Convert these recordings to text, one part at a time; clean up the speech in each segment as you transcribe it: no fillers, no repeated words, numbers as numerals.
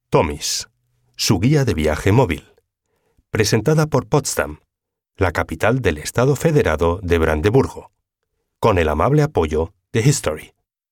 Tomis, su guía de viaje móvil, presentada por Potsdam, la capital del Estado Federado de Brandeburgo, con el amable apoyo de History.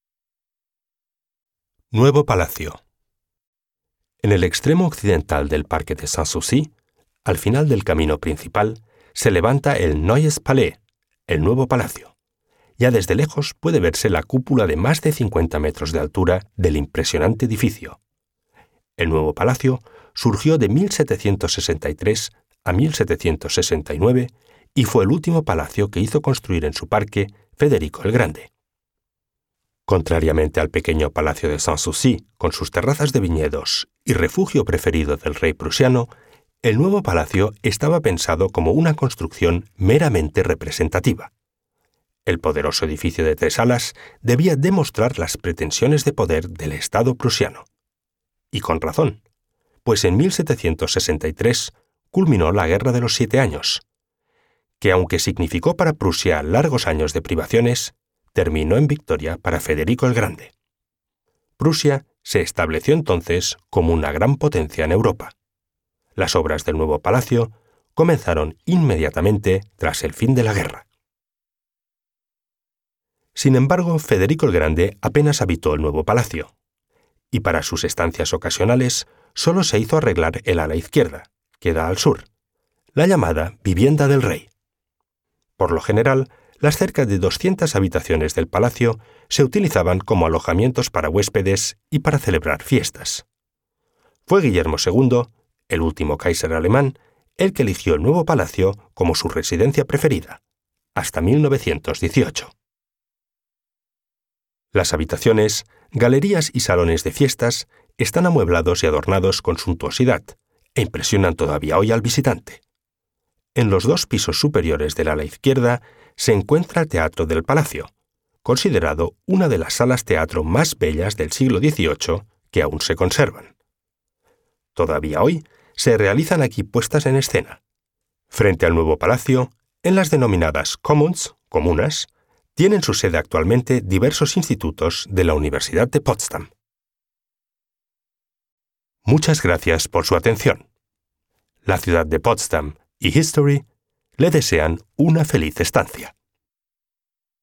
Nuevo Palacio. En el extremo occidental del Parque de Sanssouci, al final del camino principal, se levanta el Neues Palais, el Nuevo Palacio. Ya desde lejos puede verse la cúpula de más de 50 metros de altura del impresionante edificio. El Nuevo Palacio surgió de 1763 a 1769 y fue el último palacio que hizo construir en su parque Federico el Grande. Contrariamente al pequeño Palacio de Sanssouci, con sus terrazas de viñedos y refugio preferido del rey prusiano, el nuevo palacio estaba pensado como una construcción meramente representativa. El poderoso edificio de 3 alas debía demostrar las pretensiones de poder del Estado prusiano. Y con razón, pues en 1763 culminó la Guerra de los 7 Años, que aunque significó para Prusia largos años de privaciones, terminó en victoria para Federico el Grande. Prusia se estableció entonces como una gran potencia en Europa. Las obras del nuevo palacio comenzaron inmediatamente tras el fin de la guerra. Sin embargo, Federico el Grande apenas habitó el nuevo palacio, y para sus estancias ocasionales solo se hizo arreglar el ala izquierda, que da al sur, la llamada vivienda del rey. Por lo general, las cerca de 200 habitaciones del palacio se utilizaban como alojamientos para huéspedes y para celebrar fiestas. Fue Guillermo II, el último Kaiser alemán, el que eligió el nuevo palacio como su residencia preferida, hasta 1918. Las habitaciones, galerías y salones de fiestas están amueblados y adornados con suntuosidad e impresionan todavía hoy al visitante. En los 2 pisos superiores del ala izquierda se encuentra el Teatro del Palacio, considerado una de las salas teatro más bellas del siglo XVIII que aún se conservan. Todavía hoy se realizan aquí puestas en escena. Frente al nuevo palacio, en las denominadas Kommuns, comunas, tienen su sede actualmente diversos institutos de la Universidad de Potsdam. Muchas gracias por su atención. La ciudad de Potsdam y History le desean una feliz estancia.